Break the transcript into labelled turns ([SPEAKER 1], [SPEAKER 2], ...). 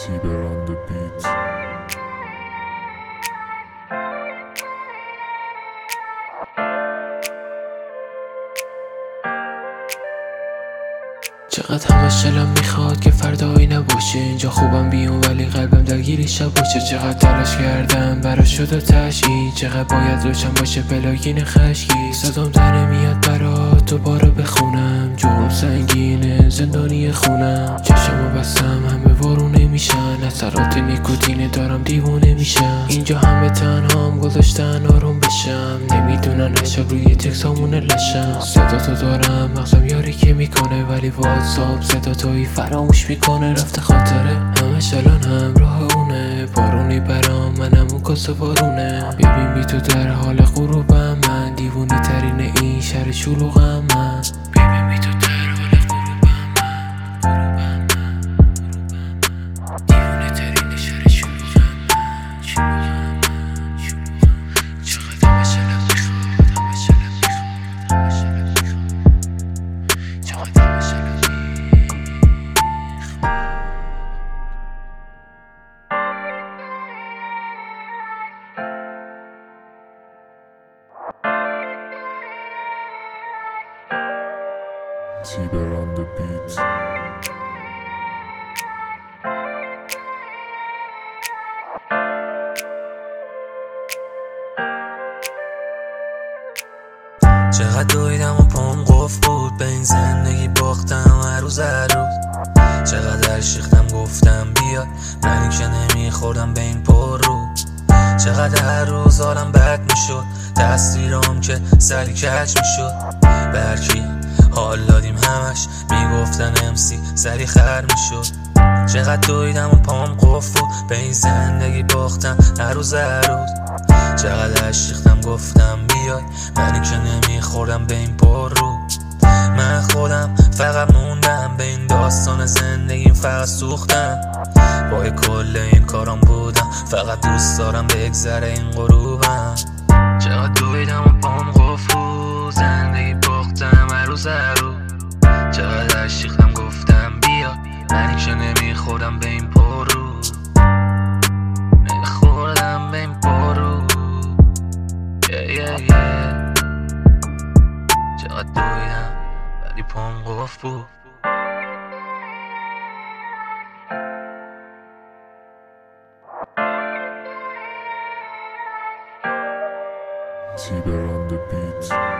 [SPEAKER 1] Tiber on the beat.
[SPEAKER 2] چقدر همش دلم میخواد که فردایی نباشه اینجا خوبم بیام ولی قلبم درگیری شب باشه. چقدر تلاش کردم برا شد و تشیین، چقدر باید روشن باشه پلاگین خشکی. صدام در میاد برا دوباره بخونم، جوام سنگینه زندانی خونم. چشمو بستم همه وارونه میشن، اثرات نیکوتین دارم دیوونه میشم. اینجا همه تنهام گذاشتن آروم بشم، نمیدونن شب روی تکسامونه لشم. صدا تو دارم مغزم یاری که میکنه ولی واتساپ صدا توی فراموش میکنه. رفته خاطره همش الان همراه اونه، بارونی برام منم اون کاسه بارونه. ببین بی تو در حال غروبم من، دیوونی ترین این شهر شلوغم من. ببین بی تو در حال غروبم من، دیوونه ترین شهر شلوغم من. چقدر همش دلم میخواد، همش دلم میخواد، همش دلم میخواد، چقدر همش دلم میخواد.
[SPEAKER 1] Tiber on the beat.
[SPEAKER 3] چقدر دویدم و پام قفل بود، به این زندگی باختم هر روز هر روز. چقدر شیختم گفتم بیاد، منی که نمیخوردم به این پر رو. چقدر هر روز حالم بد میشد، تصویرام که سری کج میشد. برکی حال دادیم همش میگفتن امسی سری خر میشد. چقدر دویدم و پام قفل بود، به این زندگی باختم هر روز هر روز. چقدر شیختم گفتم بیای، منی که نمیخوردم به این پر رو. من خودم فقط موندم به این داستان زندگیم، فقط سوختم با کل این کارام بودم. فقط دوست دارم بگذره این غروبم. چقدر دویدم و پام قفل بود، زندگی باختم هر روز هر روز. چقدر شیختم گفتم بیا، منی که نمیخوردم به این پر رو. نمیخوردم به این پر رو. چقدر دویدم ولی پام قفل بود.
[SPEAKER 1] Tiber on the beat.